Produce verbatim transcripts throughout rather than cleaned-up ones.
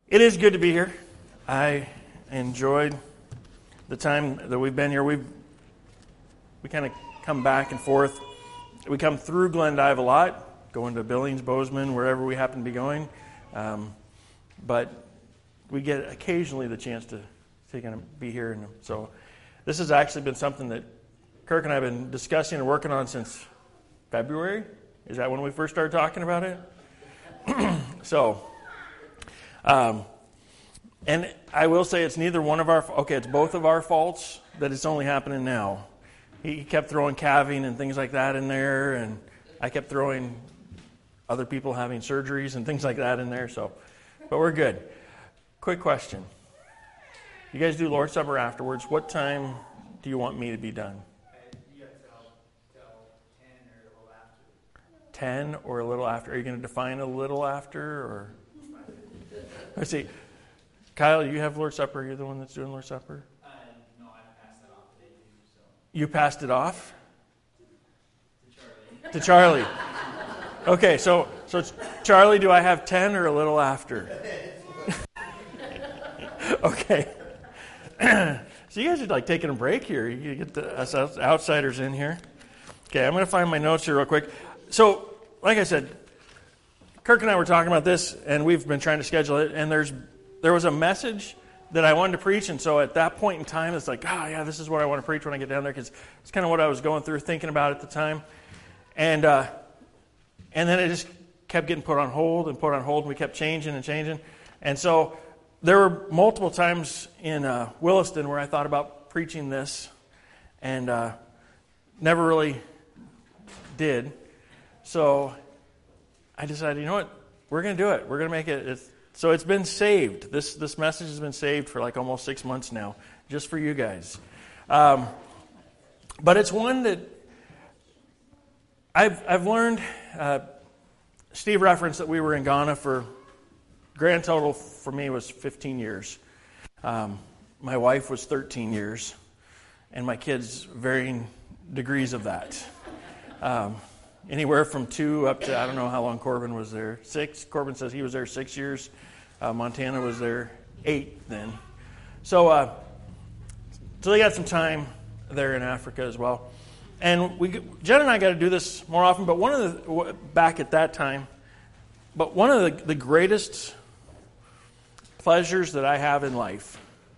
It is good to be here. I enjoyed the time that we've been here. We've we kind of come back and forth. We come through Glendive a lot, going to Billings, Bozeman, wherever we happen to be going. Um, but we get occasionally the chance to, to kind of be here. And so this has actually been something that Kirk and I have been discussing and working on since February. Is that when we first started talking about it? so... Um, and I will say it's neither one of our, okay, it's both of our faults that it's only happening now. He kept throwing calving and things like that in there, and I kept throwing other people having surgeries and things like that in there, so, but we're good. Quick question. You guys do Lord's Supper afterwards. What time do you want me to be done? You have to tell, tell ten or a little after. ten or a little after. Are you going to define a little after, or? Let's see. Kyle, you have Lord's Supper. You're the one that's doing Lord's Supper? Uh, no, I passed that off today too. So. You passed it off? To Charlie. To Charlie. Okay, so so Charlie, do I have ten or a little after? Okay. So you guys are like taking a break here. You get the us outsiders in here. Okay, I'm going to find my notes here real quick. So, like I said, Kirk and I were talking about this, and we've been trying to schedule it, and there's there was a message that I wanted to preach, and so at that point in time, it's like, oh, yeah, this is what I want to preach when I get down there, because it's kind of what I was going through, thinking about at the time. And uh, and then it just kept getting put on hold and put on hold, and we kept changing and changing. And so there were multiple times in uh, Williston where I thought about preaching this, and uh, never really did. So I decided, you know what, we're going to do it. We're going to make it. It's, so it's been saved. This this message has been saved for like almost six months now, just for you guys. Um, but it's one that I've I've learned. Uh, Steve referenced that we were in Ghana for grand total for me was fifteen years. Um, my wife was thirteen years, and my kids varying degrees of that. Um, Anywhere from two up to, I don't know how long Corbin was there. Six. Corbin says he was there six years. Uh, Montana was there eight then. So, uh, so they got some time there in Africa as well. And we, Jen and I got to do this more often. But one of the back at that time, but one of the, the greatest pleasures that I have in life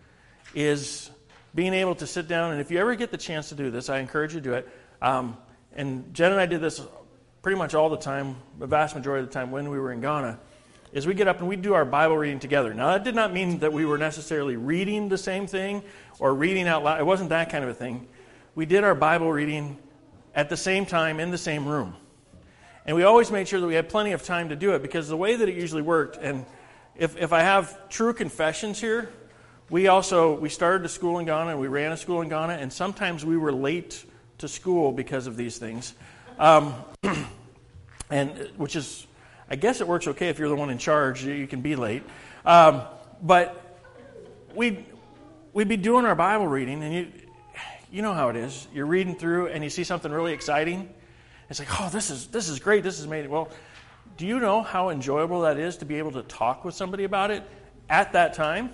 is being able to sit down. And if you ever get the chance to do this, I encourage you to do it. Um, And Jen and I did this pretty much all the time, the vast majority of the time when we were in Ghana, is we get up and we do our Bible reading together. Now, that did not mean that we were necessarily reading the same thing or reading out loud. It wasn't that kind of a thing. We did our Bible reading at the same time in the same room. And we always made sure that we had plenty of time to do it, because the way that it usually worked, and if, if I have true confessions here, we also, we started a school in Ghana and we ran a school in Ghana, and sometimes we were late to school because of these things, um, and which is, I guess it works okay if you're the one in charge. You can be late, um, but we we'd be doing our Bible reading, and you you know how it is. You're reading through, and you see something really exciting. It's like, oh, this is this is great. This is amazing. Well, do you know how enjoyable that is to be able to talk with somebody about it at that time?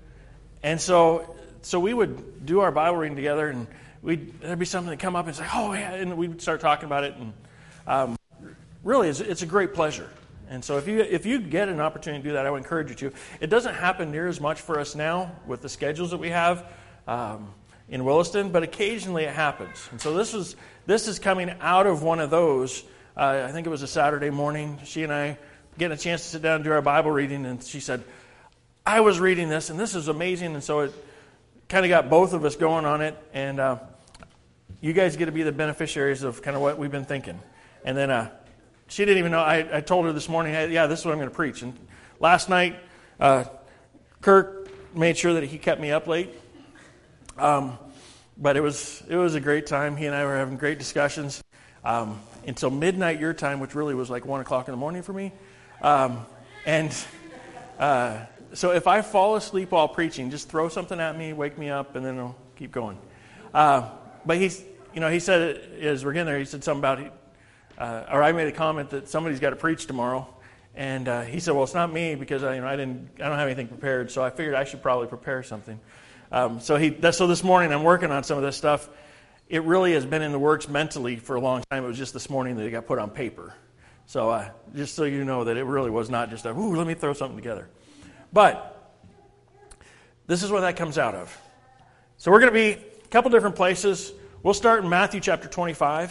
And so so we would do our Bible reading together, and We'd, there'd be something that come up and say, oh, yeah, and we'd start talking about it. And um, really, it's, it's a great pleasure. And so if you if you get an opportunity to do that, I would encourage you to. It doesn't happen near as much for us now with the schedules that we have um, in Williston, but occasionally it happens. And so this is this is coming out of one of those. Uh, I think it was a Saturday morning. She and I getting a chance to sit down and do our Bible reading, and she said, I was reading this, and this is amazing. And so it kind of got both of us going on it, and uh, you guys get to be the beneficiaries of kind of what we've been thinking. And then uh, she didn't even know. I, I told her this morning, hey, yeah, this is what I'm going to preach. And last night, uh, Kirk made sure that he kept me up late. Um, but it was it was a great time. He and I were having great discussions um, until midnight your time, which really was like one o'clock in the morning for me. Um, and uh, so if I fall asleep while preaching, just throw something at me, wake me up, and then I'll keep going. Uh, but he's, you know, he said as we're getting there, he said something about, uh, or I made a comment that somebody's got to preach tomorrow, And uh, he said, well, it's not me because I, you know, I didn't, I don't have anything prepared. So I figured I should probably prepare something. Um, so he, that, so this morning I'm working on some of this stuff. It really has been in the works mentally for a long time. It was just this morning that it got put on paper. So uh, just so you know that it really was not just a, ooh, let me throw something together. But this is what that comes out of. So we're going to be a couple different places. We'll start in Matthew chapter twenty-five.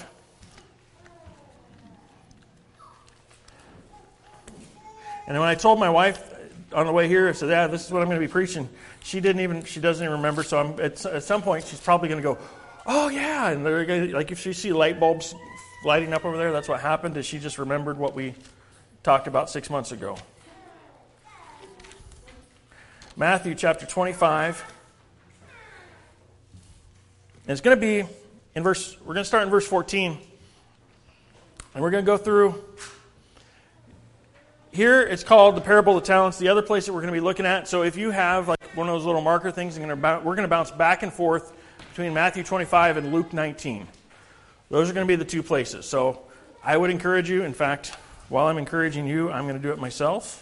And when I told my wife on the way here, I said, yeah, this is what I'm going to be preaching. She didn't even, she doesn't even remember. So I'm, at, at some point, she's probably going to go, oh, yeah. And they're gonna, like if you see light bulbs lighting up over there, that's what happened. Is she just remembered what we talked about six months ago. Matthew chapter twenty-five. And it's going to be in verse, we're going to start in verse fourteen. And we're going to go through. Here it's called the parable of the talents. The other place that we're going to be looking at. So if you have like one of those little marker things, we're going to bounce back and forth between Matthew twenty-five and Luke nineteen. Those are going to be the two places. So I would encourage you. In fact, while I'm encouraging you, I'm going to do it myself.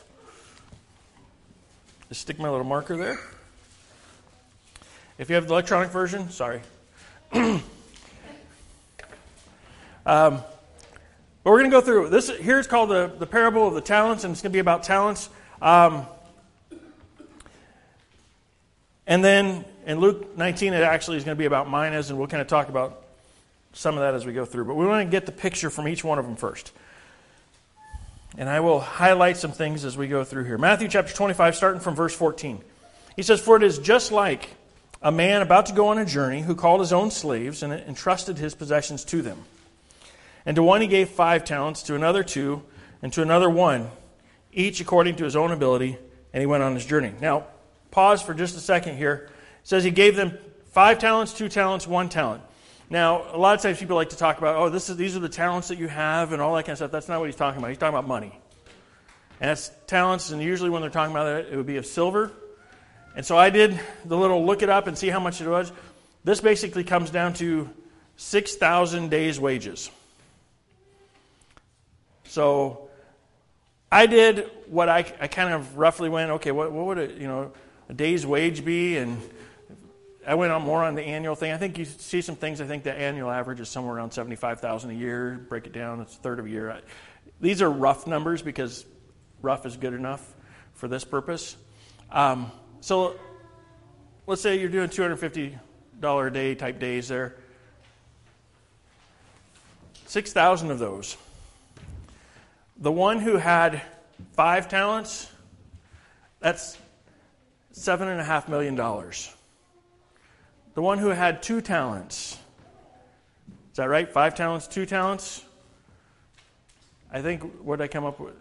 Just stick my little marker there. If you have the electronic version, sorry. um, But we're going to go through this. Here it's called the, the parable of the talents, and it's going to be about talents. Um, and then in Luke nineteen, it actually is going to be about minas, and we'll kind of talk about some of that as we go through. But we want to get the picture from each one of them first. And I will highlight some things as we go through here. Matthew chapter twenty-five, starting from verse fourteen. He says, "For it is just like a man about to go on a journey who called his own slaves and entrusted his possessions to them. And to one he gave five talents, to another two, and to another one, each according to his own ability, and he went on his journey." Now, pause for just a second here. It says he gave them five talents, two talents, one talent. Now, a lot of times people like to talk about, oh, this is these are the talents that you have and all that kind of stuff. That's not what he's talking about. He's talking about money. And that's talents, and usually when they're talking about it, it would be of silver. And so I did the little look it up and see how much it was. This basically comes down to six thousand days' wages. So I did what I, I kind of roughly went, okay, what, what would a, you know, a day's wage be? And I went on more on the annual thing. I think you see some things. I think the annual average is somewhere around seventy-five thousand dollars a year. Break it down, it's a third of a year. These are rough numbers because rough is good enough for this purpose. Um, so let's say you're doing two hundred fifty dollars a day type days there. six thousand of those. The one who had five talents, that's seven and a half million dollars. The one who had two talents, is that right? Five talents, two talents? I think, what did I come up with?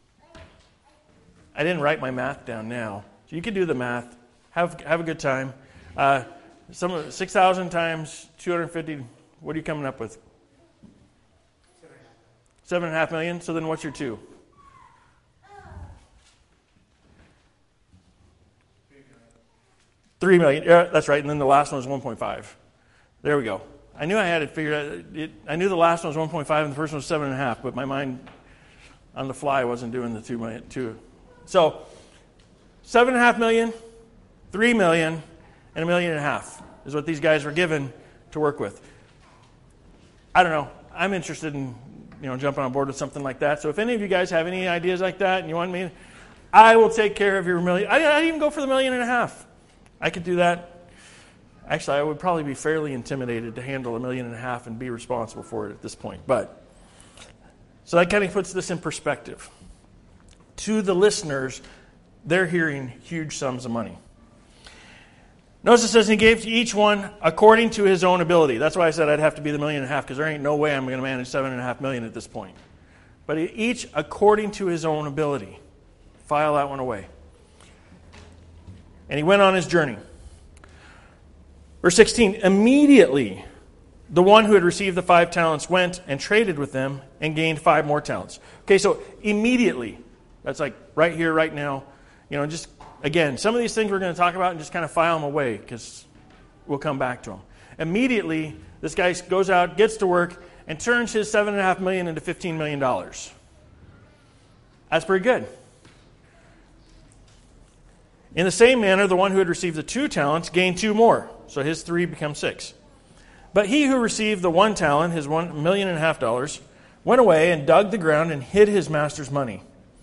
I didn't write my math down now. So you can do the math. Have have a good time. Uh, some six thousand times two hundred fifty. What are you coming up with? Seven and a half million. So then, what's your two? Three million. Yeah, that's right. And then the last one was one point five. There we go. I knew I had it figured out. It, I knew the last one was one point five and the first one was seven and a half. But my mind, on the fly, wasn't doing the two million. Two. So, seven and a half million, three million, and a million and a half is what these guys were given to work with. I don't know. I'm interested in, you know, jumping on board with something like that. So if any of you guys have any ideas like that and you want me, I will take care of your million. I, I'd even go for the million and a half. I could do that. Actually, I would probably be fairly intimidated to handle a million and a half and be responsible for it at this point. But so that kind of puts this in perspective. To the listeners, they're hearing huge sums of money. Notice it says he gave to each one according to his own ability. That's why I said I'd have to be the million and a half, because there ain't no way I'm going to manage seven and a half million at this point. But each according to his own ability. File that one away. And he went on his journey. Verse sixteen, immediately the one who had received the five talents went and traded with them and gained five more talents. Okay, so immediately, that's like right here, right now. You know, just, again, some of these things we're going to talk about and just kind of file them away because we'll come back to them. Immediately, this guy goes out, gets to work, and turns his seven and a half million into fifteen million dollars. That's pretty good. In the same manner, the one who had received the two talents gained two more. So his three become six. But he who received the one talent, his one million and a half dollars, went away and dug the ground and hid his master's money.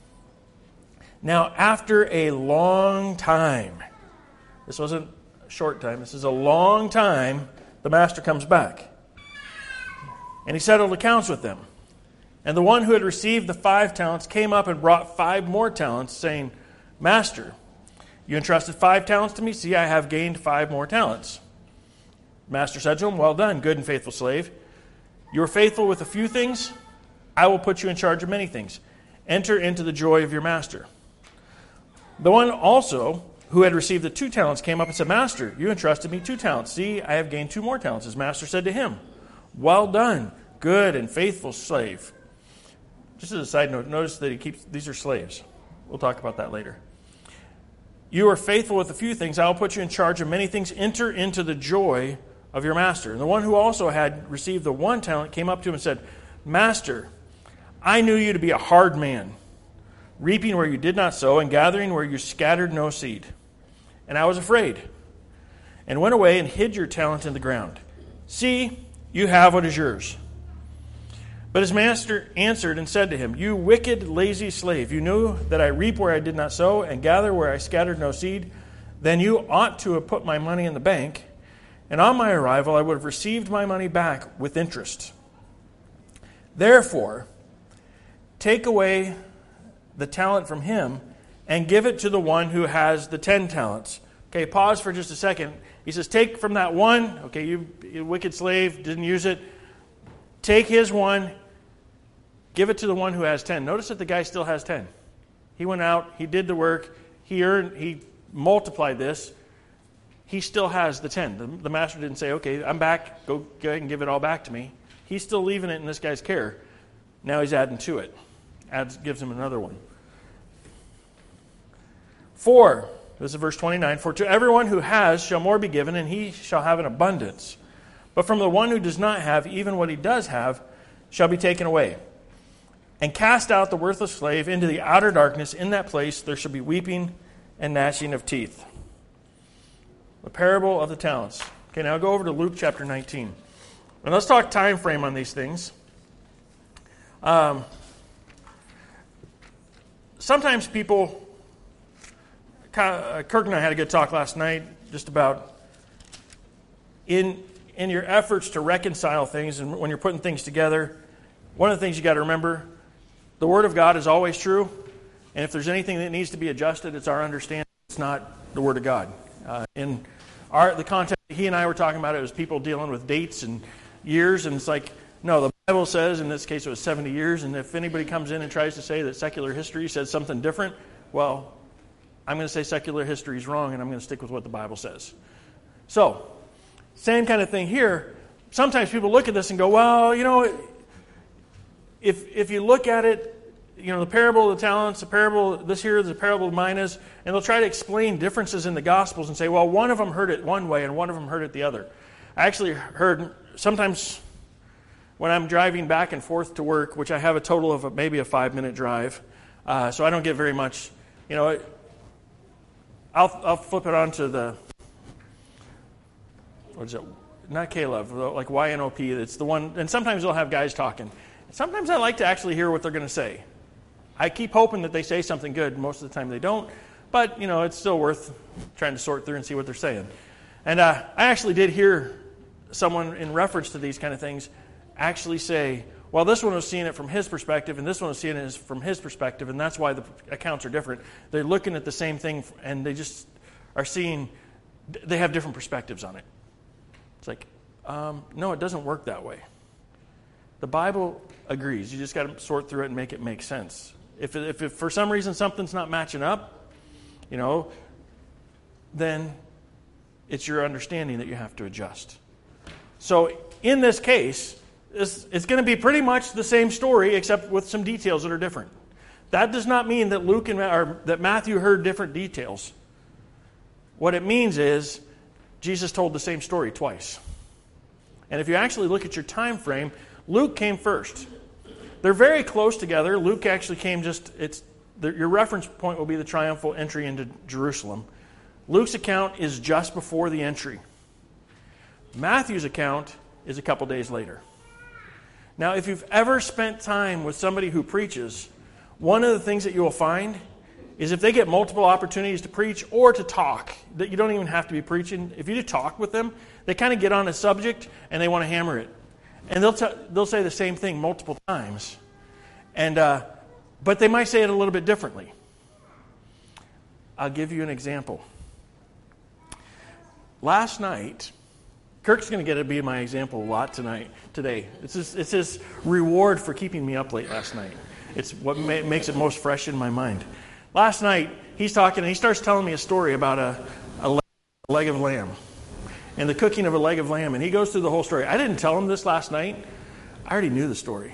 Now, after a long time, this wasn't a short time, this is a long time, the master comes back. And he settled accounts with them. And the one who had received the five talents came up and brought five more talents, saying, Master, you entrusted five talents to me. See, I have gained five more talents. Master said to him, Well done, good and faithful slave. You are faithful with a few things. I will put you in charge of many things. Enter into the joy of your master. The one also who had received the two talents came up and said, Master, you entrusted me two talents. See, I have gained two more talents. His master said to him, Well done, good and faithful slave. Just as a side note, notice that he keeps, these are slaves. We'll talk about that later. You are faithful with a few things. I will put you in charge of many things. Enter into the joy of your master. And the one who also had received the one talent came up to him and said, Master, I knew you to be a hard man, reaping where you did not sow and gathering where you scattered no seed. And I was afraid and went away and hid your talent in the ground. See, you have what is yours. But his master answered and said to him, You wicked, lazy slave, you knew that I reap where I did not sow and gather where I scattered no seed. Then you ought to have put my money in the bank, and on my arrival I would have received my money back with interest. Therefore, take away the talent from him and give it to the one who has the ten talents. Okay, pause for just a second. He says, take from that one. Okay, you, you wicked slave, didn't use it. Take his one. Give it to the one who has ten. Notice that the guy still has ten. He went out, he did the work, he earned, he multiplied this. He still has the ten. The, the master didn't say, okay, I'm back, go, go ahead and give it all back to me. He's still leaving it in this guy's care. Now he's adding to it. Adds, gives him another one. For, this is verse twenty-nine, for to everyone who has shall more be given, and he shall have an abundance. But from the one who does not have, even what he does have shall be taken away. And cast out the worthless slave into the outer darkness. In that place there shall be weeping and gnashing of teeth. The parable of the talents. Okay, now go over to Luke chapter nineteen. And let's talk time frame on these things. Um, sometimes people... Kirk and I had a good talk last night just about in in your efforts to reconcile things and when you're putting things together, one of the things you got to remember, the Word of God is always true, and if there's anything that needs to be adjusted, it's our understanding. It's not the Word of God. Uh, in our the context he and I were talking about, it was people dealing with dates and years, and it's like, no, the Bible says, in this case it was seventy years, and if anybody comes in and tries to say that secular history says something different, well, I'm going to say secular history is wrong, and I'm going to stick with what the Bible says. So, same kind of thing here. Sometimes people look at this and go, well, you know, if if you look at it, you know, the parable of the talents, the parable, this here, the parable of minas, and they'll try to explain differences in the Gospels and say, well, one of them heard it one way and one of them heard it the other. I actually heard sometimes when I'm driving back and forth to work, which I have a total of a, maybe a five-minute drive, uh, so I don't get very much, you know, I'll I'll flip it on to the, what is it? Not K-Love, like Y N O P. It's the one, and sometimes they'll have guys talking. Sometimes I like to actually hear what they're going to say. I keep hoping that they say something good. Most of the time they don't. But, you know, it's still worth trying to sort through and see what they're saying. And uh, I actually did hear someone in reference to these kind of things actually say, well, this one was seeing it from his perspective, and this one was seeing it from his perspective, and that's why the accounts are different. They're looking at the same thing, and they just are seeing, they have different perspectives on it. It's like, um, no, it doesn't work that way. The Bible agrees. You just got to sort through it and make it make sense. If, if, if for some reason something's not matching up, you know, then it's your understanding that you have to adjust. So in this case, it's, it's going to be pretty much the same story, except with some details that are different. That does not mean that Luke and or that Matthew heard different details. What it means is Jesus told the same story twice. And if you actually look at your time frame, Luke came first. They're very close together. Luke actually came just, it's the, your reference point will be the triumphal entry into Jerusalem. Luke's account is just before the entry. Matthew's account is a couple days later. Now, if you've ever spent time with somebody who preaches, one of the things that you will find is if they get multiple opportunities to preach or to talk, that you don't even have to be preaching. If you just talk with them, they kind of get on a subject and they want to hammer it. And they'll t- they'll say the same thing multiple times. And uh, but they might say it a little bit differently. I'll give you an example. Last night, Kirk's going to get to be my example a lot tonight, today. It's his, it's his reward for keeping me up late last night. It's what ma- makes it most fresh in my mind. Last night, he's talking, and he starts telling me a story about a, a leg, a leg of lamb and the cooking of a leg of lamb, and he goes through the whole story. I didn't tell him this last night. I already knew the story.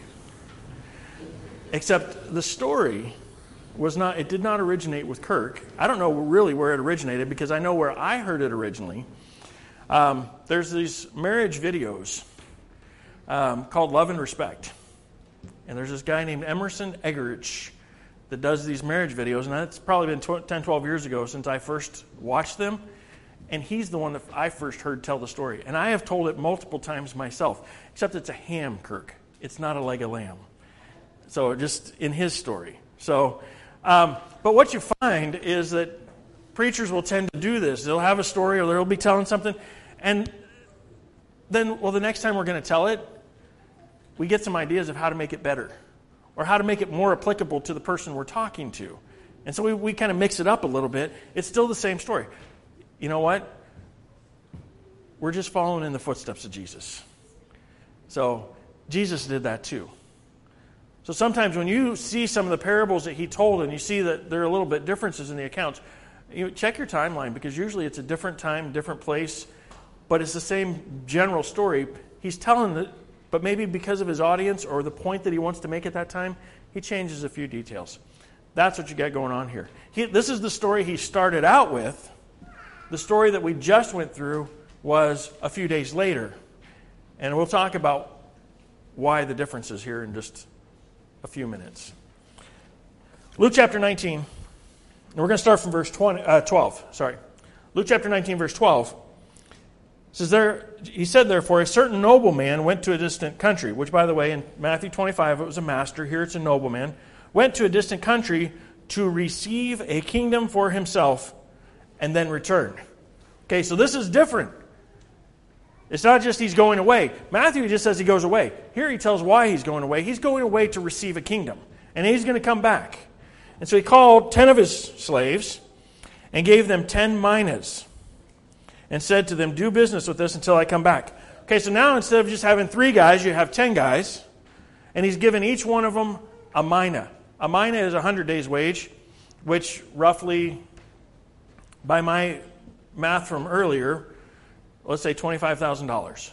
Except the story was not, it did not originate with Kirk. I don't know really where it originated because I know where I heard it originally. Um, there's these marriage videos um, called Love and Respect. And there's this guy named Emerson Eggerichs that does these marriage videos. And that's probably been ten, twelve years ago since I first watched them. And he's the one that I first heard tell the story. And I have told it multiple times myself, except it's a ham, Kirk. It's not a leg of lamb. So just in his story. So, um, but what you find is that preachers will tend to do this. They'll have a story or they'll be telling something. And then, well, the next time we're going to tell it, we get some ideas of how to make it better or how to make it more applicable to the person we're talking to. And so we, we kind of mix it up a little bit. It's still the same story. You know what? We're just following in the footsteps of Jesus. So Jesus did that too. So sometimes when you see some of the parables that he told and you see that there are a little bit differences in the accounts, you know, check your timeline because usually it's a different time, different place, but it's the same general story. He's telling it, but maybe because of his audience or the point that he wants to make at that time, he changes a few details. That's what you got going on here. He, this is the story he started out with. The story that we just went through was a few days later. And we'll talk about why the difference is here in just a few minutes. Luke chapter nineteen, and we're going to start from verse twenty, uh, twelve. Sorry. Luke chapter nineteen, verse twelve. Says there, he said, therefore, a certain nobleman went to a distant country, which, by the way, in Matthew twenty-five, it was a master. Here it's a nobleman. Went to a distant country to receive a kingdom for himself and then return. Okay, so this is different. It's not just he's going away. Matthew just says he goes away. Here he tells why he's going away. He's going away to receive a kingdom. And he's going to come back. And so he called ten of his slaves and gave them ten minas and said to them, do business with this until I come back. Okay, so now instead of just having three guys, you have ten guys. And he's given each one of them a mina. A mina is a hundred days' wage, which roughly, by my math from earlier, let's say twenty-five thousand dollars.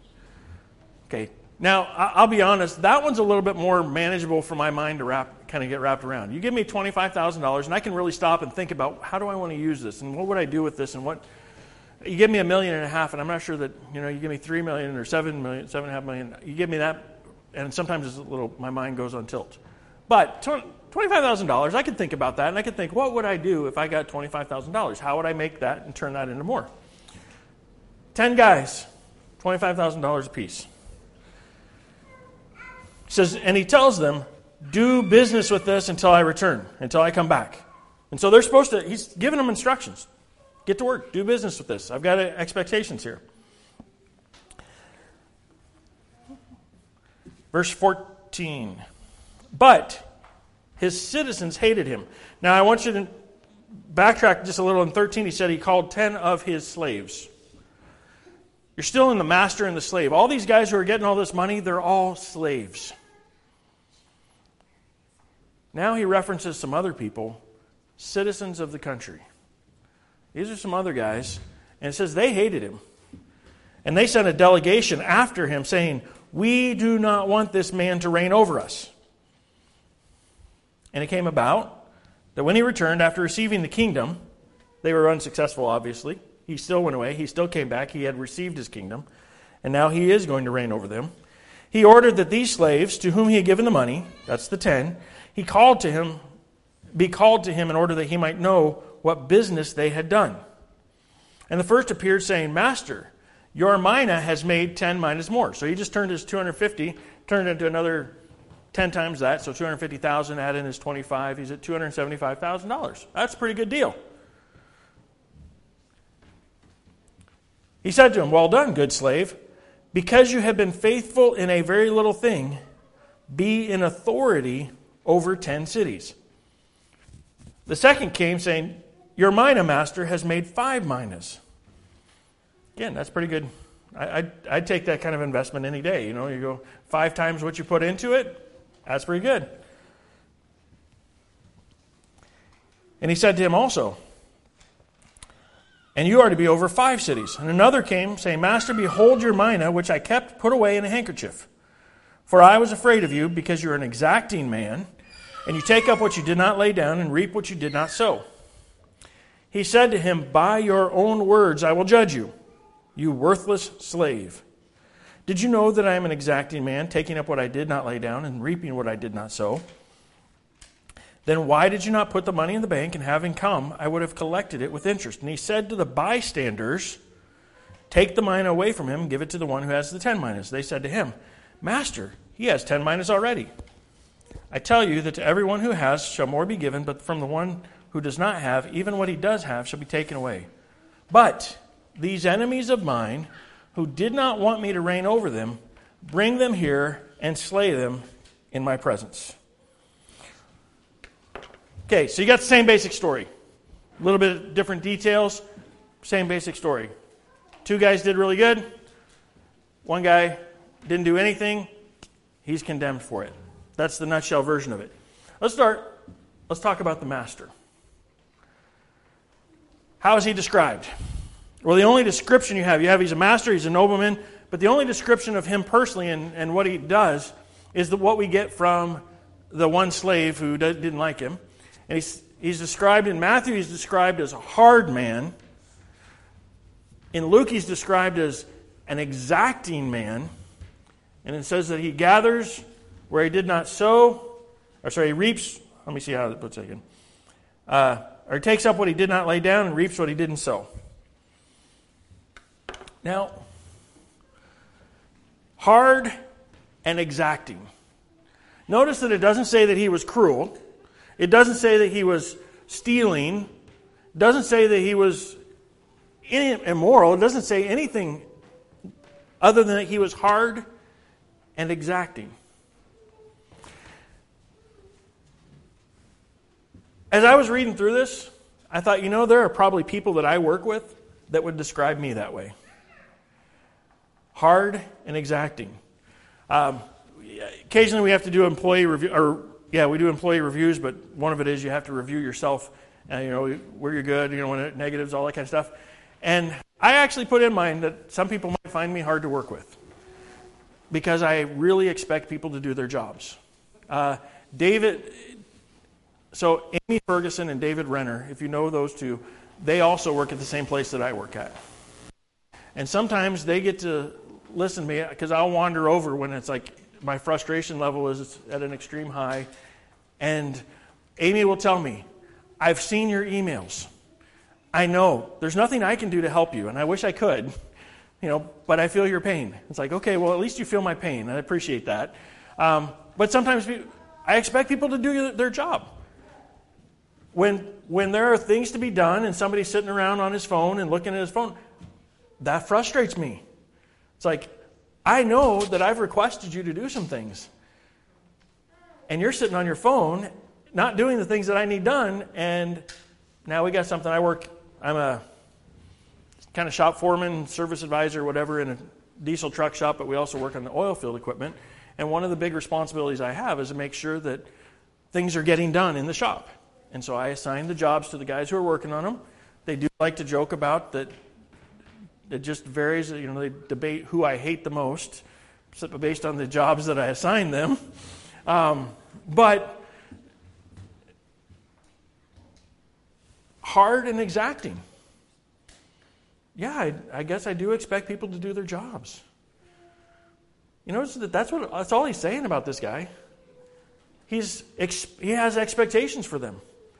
Okay, now I'll be honest, that one's a little bit more manageable for my mind to wrap, kind of get wrapped around. You give me twenty-five thousand dollars and I can really stop and think about how do I want to use this and what would I do with this and what. You give me a million and a half and I'm not sure that, you know, you give me three million or seven million, seven and a half million, you give me that and sometimes it's a little, my mind goes on tilt. But twenty-five thousand dollars, I could think about that and I could think, what would I do if I got twenty-five thousand dollars? How would I make that and turn that into more? Ten guys, twenty-five thousand dollars apiece. He says, and he tells them, do business with this until I return, until I come back. And so they're supposed to, he's giving them instructions. Get to work, do business with this. I've got expectations here. Verse fourteen. But his citizens hated him. Now I want you to backtrack just a little. In thirteen, he said he called ten of his slaves. You're still in the master and the slave. All these guys who are getting all this money, they're all slaves. Now he references some other people, citizens of the country. These are some other guys. And it says they hated him. And they sent a delegation after him saying, we do not want this man to reign over us. And it came about that when he returned after receiving the kingdom, they were unsuccessful, obviously. He still went away. He still came back. He had received his kingdom. And now he is going to reign over them. He ordered that these slaves, to whom he had given the money, that's the ten, he called to him, be called to him in order that he might know what business they had done. And the first appeared, saying, Master, your mina has made ten minas more. So he just turned his two hundred fifty, turned into another ten times that, so two hundred fifty thousand, add in his twenty-five, he's at two hundred seventy-five thousand dollars. That's a pretty good deal. He said to him, Well done, good slave. Because you have been faithful in a very little thing, be in authority over ten cities. The second came, saying, Your mina, master, has made five minas. Again, that's pretty good. I, I'd, I'd take that kind of investment any day. You know, you go five times what you put into it, that's pretty good. And he said to him also, And you are to be over five cities. And another came, saying, Master, behold your mina, which I kept put away in a handkerchief. For I was afraid of you, because you are an exacting man, and you take up what you did not lay down, and reap what you did not sow. He said to him, By your own words I will judge you, you worthless slave. Did you know that I am an exacting man, taking up what I did not lay down, and reaping what I did not sow? Then why did you not put the money in the bank, and having come, I would have collected it with interest? And he said to the bystanders, Take the mina away from him, and give it to the one who has the ten minas. They said to him, Master, he has ten minas already. I tell you that to everyone who has shall more be given, but from the one who does not have, even what he does have shall be taken away. But these enemies of mine, who did not want me to reign over them, bring them here and slay them in my presence. Okay, so you got the same basic story. A little bit of different details, same basic story. Two guys did really good. One guy didn't do anything. He's condemned for it. That's the nutshell version of it. Let's start. Let's talk about the master. How is he described? Well, the only description you have, you have he's a master, he's a nobleman, but the only description of him personally and, and what he does is the, what we get from the one slave who didn't like him. And he's, he's described in Matthew, he's described as a hard man. In Luke, he's described as an exacting man. And it says that he gathers where he did not sow, or sorry, he reaps, let me see how it puts it again. Uh, or he takes up what he did not lay down and reaps what he didn't sow. Now, hard and exacting. Notice that it doesn't say that he was cruel. It doesn't say that he was stealing. It doesn't say that he was immoral. It doesn't say anything other than that he was hard and exacting. As I was reading through this, I thought, you know, there are probably people that I work with that would describe me that way. Hard and exacting. Um, occasionally we have to do employee review, or yeah, we do employee reviews, but one of it is you have to review yourself, uh, you know, where you're good, you know, when it, negatives, all that kind of stuff. And I actually put in mind that some people might find me hard to work with because I really expect people to do their jobs. Uh, David, so Amy Ferguson and David Renner, if you know those two, they also work at the same place that I work at. And sometimes they get to listen to me because I'll wander over when it's like my frustration level is at an extreme high. And Amy will tell me, I've seen your emails. I know there's nothing I can do to help you, and I wish I could, you know, but I feel your pain. It's like, okay, well, at least you feel my pain. I appreciate that. Um, but sometimes we, I expect people to do their job. When when there are things to be done and somebody's sitting around on his phone and looking at his phone, that frustrates me. It's like, I know that I've requested you to do some things. And you're sitting on your phone, not doing the things that I need done, and now we got something. I work, I'm a kind of shop foreman, service advisor, whatever, in a diesel truck shop, but we also work on the oil field equipment. And one of the big responsibilities I have is to make sure that things are getting done in the shop. And so I assign the jobs to the guys who are working on them. They do like to joke about that. It just varies. You know, they debate who I hate the most based on the jobs that I assign them. Um, but hard and exacting. Yeah, I, I guess I do expect people to do their jobs. You notice that that's what that's all he's saying about this guy. He's he has expectations for them.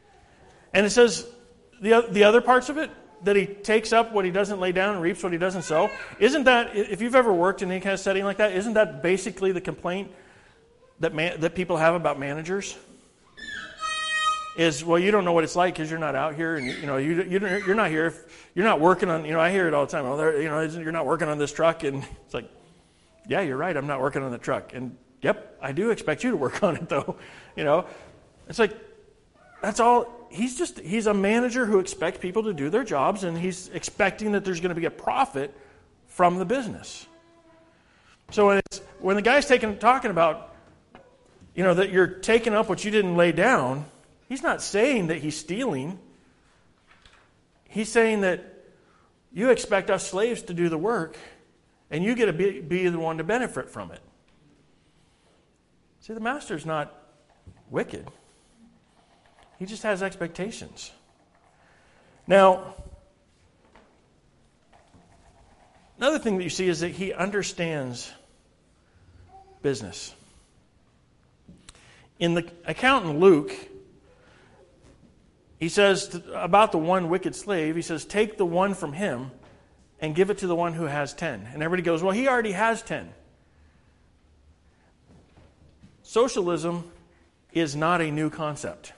And it says the, the other parts of it, that he takes up what he doesn't lay down and reaps what he doesn't sow. Isn't that, if you've ever worked in any kind of setting like that, isn't that basically the complaint that man, that people have about managers? Is, well, you don't know what it's like because you're not out here, and you know you you don't, you're not here. If you're not working on, you know, I hear it all the time. Well, there, you know, you're not working on this truck, and it's like, yeah, you're right. I'm not working on the truck, and yep, I do expect you to work on it, though. You know, it's like that's all. He's just, he's a manager who expects people to do their jobs, and he's expecting that there's going to be a profit from the business. So when, it's, when the guy's taking, talking about, you know, that you're taking up what you didn't lay down, he's not saying that he's stealing. He's saying that you expect us slaves to do the work, and you get to be, be the one to benefit from it. See, the master's not wicked. He just has expectations. Now, another thing that you see is that he understands business. In the account in Luke, he says to, about the one wicked slave, he says, take the one from him and give it to the one who has ten. And everybody goes, well, he already has ten. Socialism is not a new concept.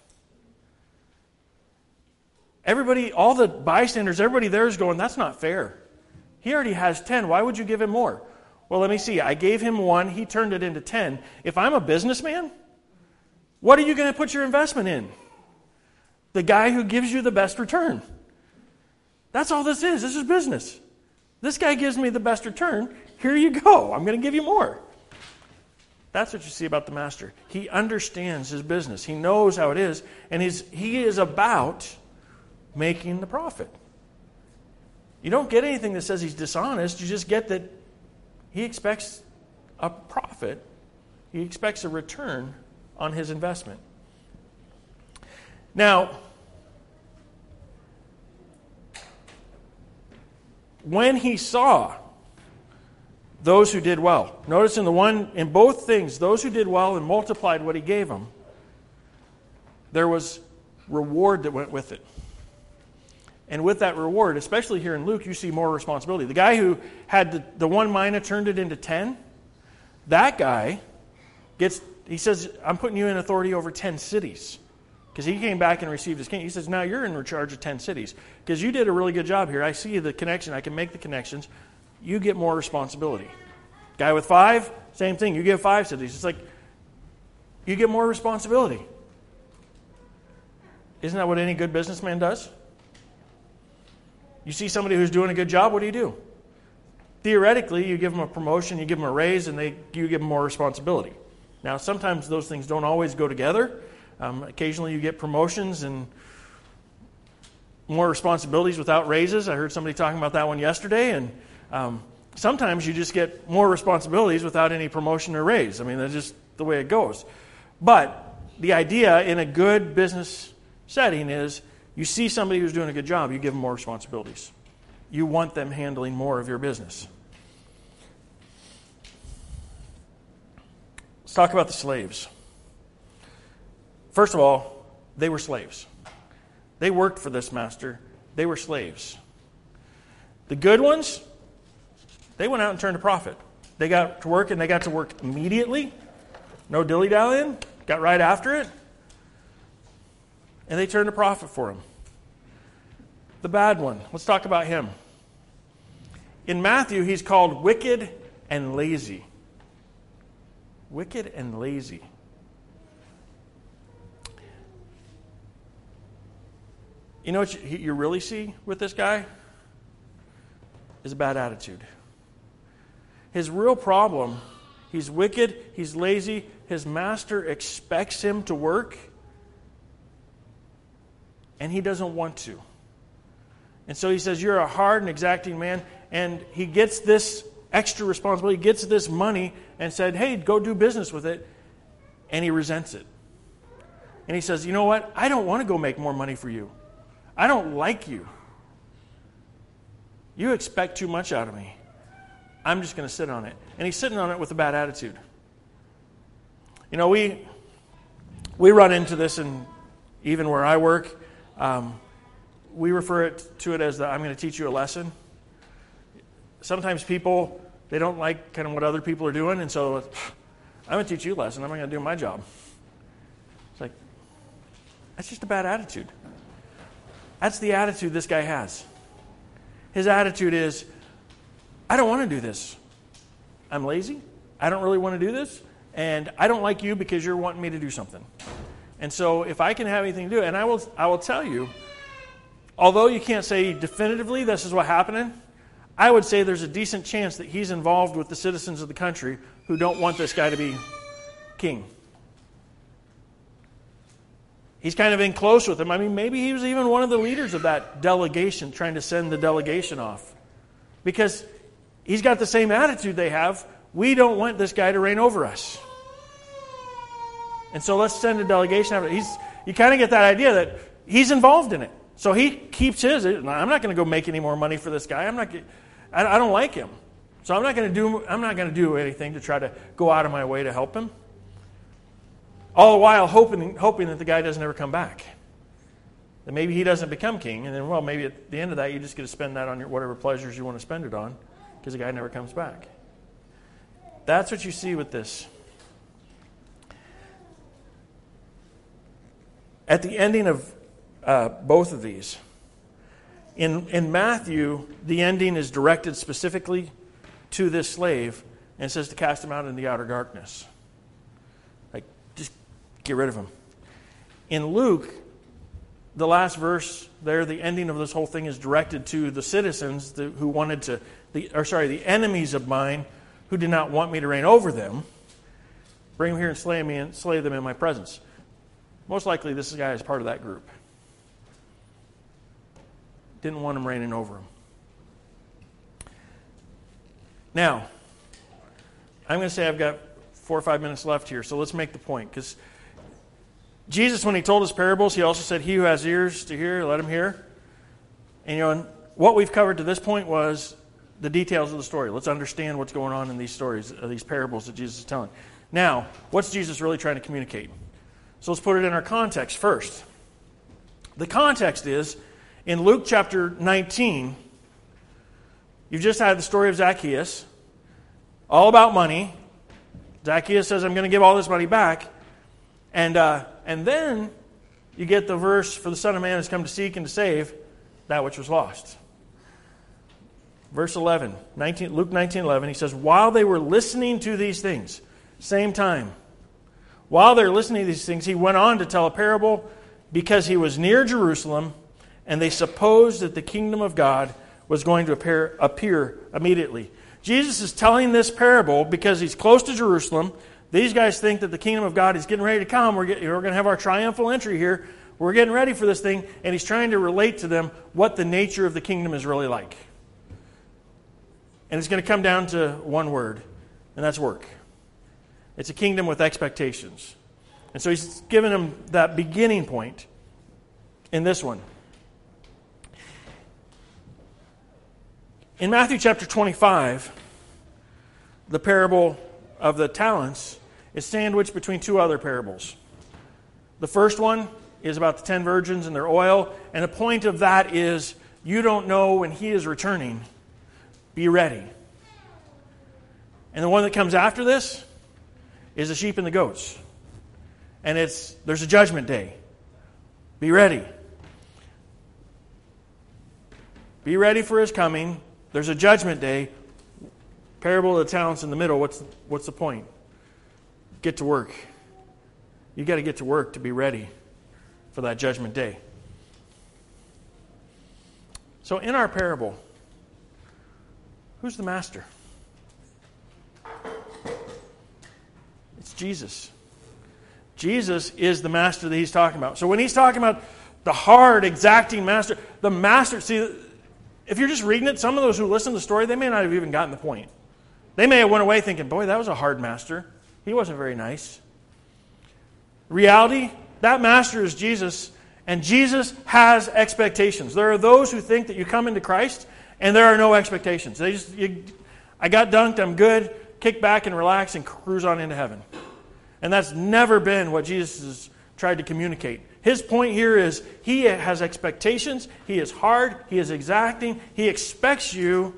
Everybody, all the bystanders, everybody there is going, that's not fair. He already has ten. Why would you give him more? Well, let me see. I gave him one. He turned it into ten. If I'm a businessman, what are you going to put your investment in? The guy who gives you the best return. That's all this is. This is business. This guy gives me the best return. Here you go. I'm going to give you more. That's what you see about the master. He understands his business. He knows how it is. And he's, he is about making the profit. You don't get anything that says he's dishonest. You just get that he expects a profit. He expects a return on his investment. Now, when he saw those who did well, notice in the one, in both things, those who did well and multiplied what he gave them, there was reward that went with it. And with that reward, especially here in Luke, you see more responsibility. The guy who had the, the one mina turned it into ten, that guy gets, he says, I'm putting you in authority over ten cities. Because he came back and received his king. He says, now you're in charge of ten cities. Because you did a really good job here. I see the connection. I can make the connections. You get more responsibility. Guy with five, same thing. You give five cities. It's like, you get more responsibility. Isn't that what any good businessman does? You see somebody who's doing a good job, what do you do? Theoretically, you give them a promotion, you give them a raise, and they you give them more responsibility. Now, sometimes those things don't always go together. Um, occasionally you get promotions and more responsibilities without raises. I heard somebody talking about that one yesterday. And um, sometimes you just get more responsibilities without any promotion or raise. I mean, that's just the way it goes. But the idea in a good business setting is you see somebody who's doing a good job, you give them more responsibilities. You want them handling more of your business. Let's talk about the slaves. First of all, they were slaves. They worked for this master. They were slaves. The good ones, they went out and turned a profit. They got to work, and they got to work immediately. No dilly-dallying. Got right after it. And they turned a profit for him. The bad one, let's talk about him. In Matthew, he's called wicked and lazy. Wicked and lazy. You know what you, you really see with this guy? Is a bad attitude. His real problem, he's wicked, he's lazy, his master expects him to work, and he doesn't want to. And so he says, you're a hard and exacting man, and he gets this extra responsibility, he gets this money, and said, hey, go do business with it, and he resents it. And he says, you know what? I don't want to go make more money for you. I don't like you. You expect too much out of me. I'm just going to sit on it. And he's sitting on it with a bad attitude. You know, we we run into this in even where I work. Um, we refer it to it as the I'm going to teach you a lesson. Sometimes people, they don't like kind of what other people are doing, and so I'm going to teach you a lesson. I'm not going to do my job. It's like, that's just a bad attitude. That's the attitude this guy has. His attitude is, I don't want to do this. I'm lazy. I don't really want to do this. And I don't like you because you're wanting me to do something. And so if I can have anything to do, and I will I will tell you, although you can't say definitively this is what happened, I would say there's a decent chance that he's involved with the citizens of the country who don't want this guy to be king. He's kind of in close with them. I mean, maybe he was even one of the leaders of that delegation, trying to send the delegation off. Because he's got the same attitude they have. We don't want this guy to reign over us. And so let's send a delegation out. He's, you kind of get that idea that he's involved in it. So he keeps his. I'm not going to go make any more money for this guy. I'm not. I, I don't like him. So I'm not going to do. I'm not going to do anything to try to go out of my way to help him. All the while hoping, hoping that the guy doesn't ever come back. That maybe he doesn't become king, and then well, maybe at the end of that you just get to spend that on your whatever pleasures you want to spend it on, because the guy never comes back. That's what you see with this. At the ending of uh, both of these, in in Matthew, the ending is directed specifically to this slave, and it says to cast him out in the outer darkness. Like, just get rid of him. In Luke, the last verse there, the ending of this whole thing is directed to the citizens the, who wanted to, the, or sorry, the enemies of mine who did not want me to reign over them. Bring them here and slay me and slay them in my presence. Most likely, this guy is part of that group. Didn't want him reigning over him. Now, I'm going to say I've got four or five minutes left here, so let's make the point. Because Jesus, when he told his parables, he also said, he who has ears to hear, let him hear. And you know, and what we've covered to this point was the details of the story. Let's understand what's going on in these stories, uh, these parables that Jesus is telling. Now, what's Jesus really trying to communicate? So let's put it in our context first. The context is, in Luke chapter nineteen, you've just had the story of Zacchaeus, all about money. Zacchaeus says, I'm going to give all this money back. And uh, and then you get the verse, for the Son of Man has come to seek and to save that which was lost. Verse eleven, nineteen, Luke nineteen eleven, he says, while they were listening to these things, same time, while they're listening to these things, he went on to tell a parable because he was near Jerusalem and they supposed that the kingdom of God was going to appear, appear immediately. Jesus is telling this parable because he's close to Jerusalem. These guys think that the kingdom of God is getting ready to come. We're, getting, we're going to have our triumphal entry here. We're getting ready for this thing. And he's trying to relate to them what the nature of the kingdom is really like. And it's going to come down to one word, and that's work. It's a kingdom with expectations. And so he's given them that beginning point in this one. In Matthew chapter twenty-five, the parable of the talents is sandwiched between two other parables. The first one is about the ten virgins and their oil, and the point of that is you don't know when he is returning. Be ready. And the one that comes after this is the sheep and the goats. And it's there's a judgment day. Be ready. Be ready for his coming. There's a judgment day. Parable of the talents in the middle. What's what's the point? Get to work. You got to get to work to be ready for that judgment day. So in our parable, who's the master? It's Jesus. Jesus is the master that he's talking about. So when he's talking about the hard, exacting master, the master, see, if you're just reading it, some of those who listen to the story, they may not have even gotten the point. They may have went away thinking, boy, that was a hard master. He wasn't very nice. Reality, that master is Jesus, and Jesus has expectations. There are those who think that you come into Christ and there are no expectations. They just, you, I got dunked, I'm good, kick back and relax and cruise on into heaven. And that's never been what Jesus has tried to communicate. His point here is he has expectations. He is hard. He is exacting. He expects you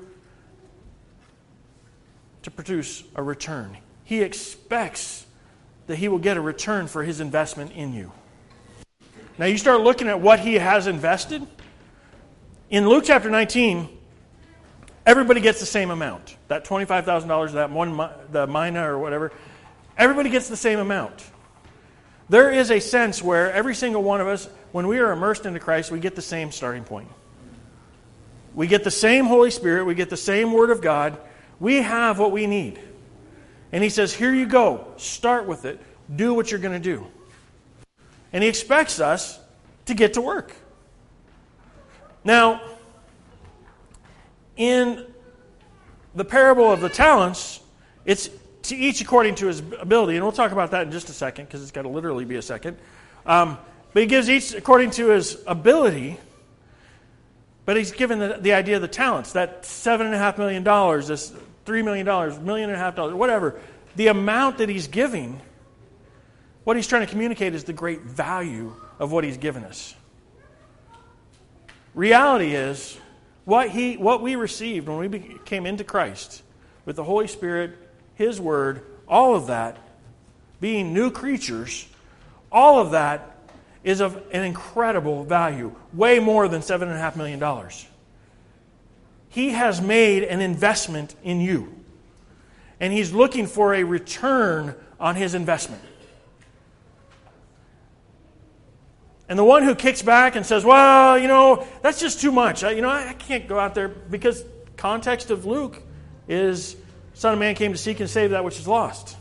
to produce a return. He expects that he will get a return for his investment in you. Now you start looking at what he has invested. In Luke chapter nineteen, everybody gets the same amount. That twenty-five thousand dollars, that one, the mina or whatever, everybody gets the same amount. There is a sense where every single one of us, when we are immersed into Christ, we get the same starting point. We get the same Holy Spirit. We get the same Word of God. We have what we need. And he says, here you go. Start with it. Do what you're going to do. And he expects us to get to work. Now, in the parable of the talents, it's to each according to his ability. And we'll talk about that in just a second, because it's got to literally be a second. Um, but he gives each according to his ability. But he's given the, the idea of the talents. That seven point five million dollars, this three million dollars, million and a half dollars, whatever. The amount that he's giving, what he's trying to communicate is the great value of what he's given us. Reality is, what he, what we received when we came into Christ, with the Holy Spirit, His Word, all of that, being new creatures, all of that is of an incredible value, way more than seven point five million dollars. He has made an investment in you, and He's looking for a return on His investment. And the one who kicks back and says, well, you know, that's just too much. I, you know, I, I can't go out there, because context of Luke is Son of Man came to seek and save that which is lost.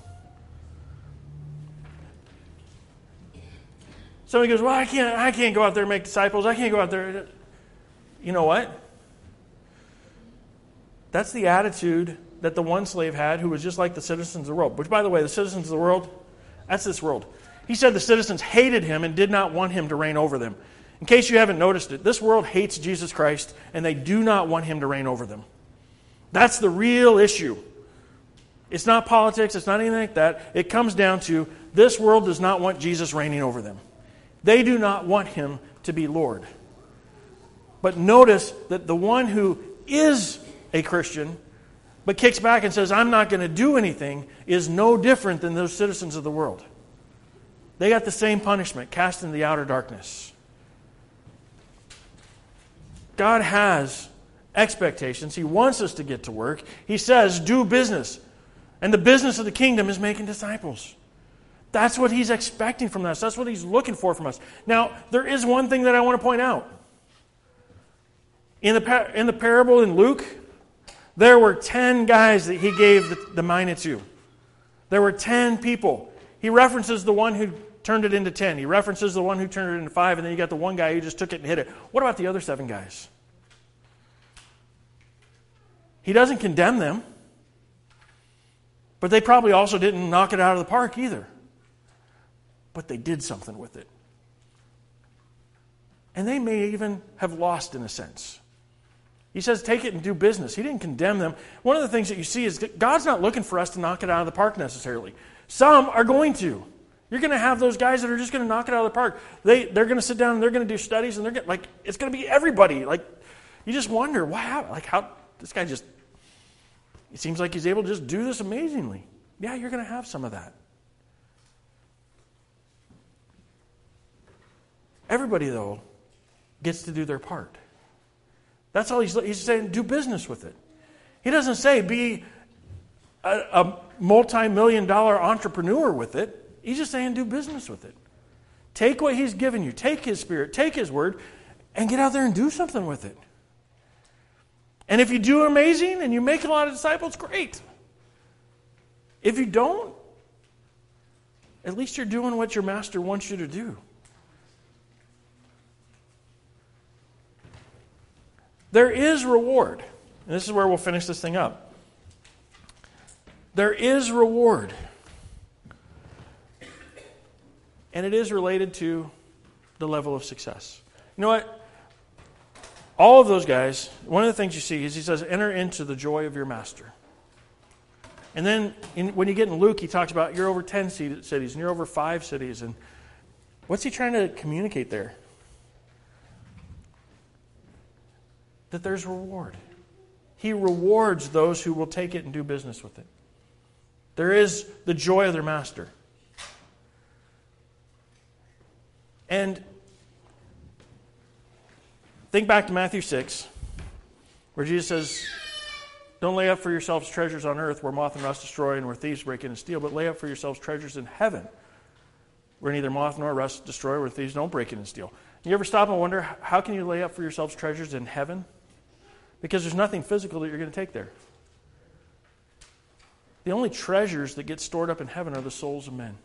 Somebody goes, well, I can't, I can't go out there and make disciples. I can't go out there. You know what? That's the attitude that the one slave had, who was just like the citizens of the world. Which, by the way, the citizens of the world, that's this world. He said the citizens hated him and did not want him to reign over them. In case you haven't noticed it, this world hates Jesus Christ, and they do not want him to reign over them. That's the real issue. It's not politics. It's not anything like that. It comes down to this world does not want Jesus reigning over them. They do not want him to be Lord. But notice that the one who is a Christian but kicks back and says, I'm not going to do anything, is no different than those citizens of the world. They got the same punishment, cast into the outer darkness. God has expectations. He wants us to get to work. He says, do business. And the business of the kingdom is making disciples. That's what He's expecting from us. That's what He's looking for from us. Now, there is one thing that I want to point out. In the, par- in the parable in Luke, there were ten guys that He gave the, the mina to. There were ten people. He references the one who turned it into ten. He references the one who turned it into five, and then you got the one guy who just took it and hit it. What about the other seven guys? He doesn't condemn them, but they probably also didn't knock it out of the park either. But they did something with it. And they may even have lost in a sense. He says, take it and do business. He didn't condemn them. One of the things that you see is that God's not looking for us to knock it out of the park necessarily. Some are going to. You're going to have those guys that are just going to knock it out of the park. They, they're going to sit down and they're going to do studies, and they're going like it's going to be everybody. Like, you just wonder, wow, like how this guy just, it seems like he's able to just do this amazingly. Yeah, you're going to have some of that. Everybody, though, gets to do their part. That's all he's, he's saying, do business with it. He doesn't say be a, a multi-million dollar entrepreneur with it. He's just saying do business with it. Take what He's given you. Take His Spirit. Take His Word. And get out there and do something with it. And if you do amazing and you make a lot of disciples, great. If you don't, at least you're doing what your Master wants you to do. There is reward. And this is where we'll finish this thing up. There is reward. And it is related to the level of success. You know what? All of those guys, one of the things you see is he says, enter into the joy of your master. And then in, when you get in Luke, he talks about you're over ten cities and you're over five cities. And What's he trying to communicate there? That there's reward. He rewards those who will take it and do business with it. There is the joy of their master. And think back to Matthew six, where Jesus says, don't lay up for yourselves treasures on earth where moth and rust destroy and where thieves break in and steal, but lay up for yourselves treasures in heaven where neither moth nor rust destroy, where thieves don't break in and steal. You ever stop and wonder, how can you lay up for yourselves treasures in heaven? Because there's nothing physical that you're going to take there. The only treasures that get stored up in heaven are the souls of men.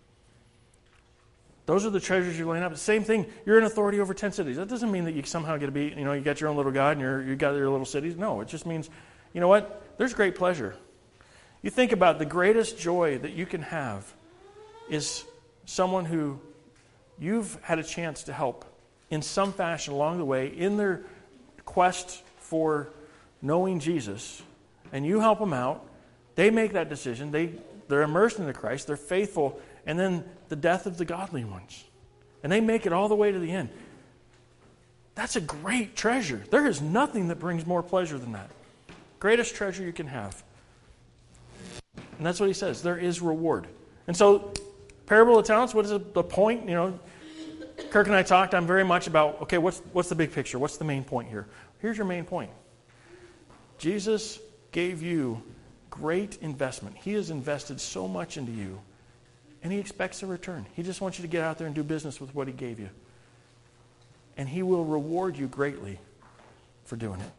Those are the treasures you're laying up. The same thing, you're in authority over ten cities. That doesn't mean that you somehow get to be, you know, you got your own little God and you're, you got your little cities. No, it just means, you know what? There's great pleasure. You think about the greatest joy that you can have is someone who you've had a chance to help in some fashion along the way in their quest for knowing Jesus, and you help them out. They make that decision. They, they're immersed into Christ. They're faithful. And then the death of the godly ones. And they make it all the way to the end. That's a great treasure. There is nothing that brings more pleasure than that. Greatest treasure you can have. And that's what he says. There is reward. And so, parable of talents, what is the point? You know, Kirk and I talked, I'm very much about, okay, what's what's the big picture? What's the main point here? Here's your main point. Jesus gave you great investment. He has invested so much into you, and he expects a return. He just wants you to get out there and do business with what he gave you. And he will reward you greatly for doing it.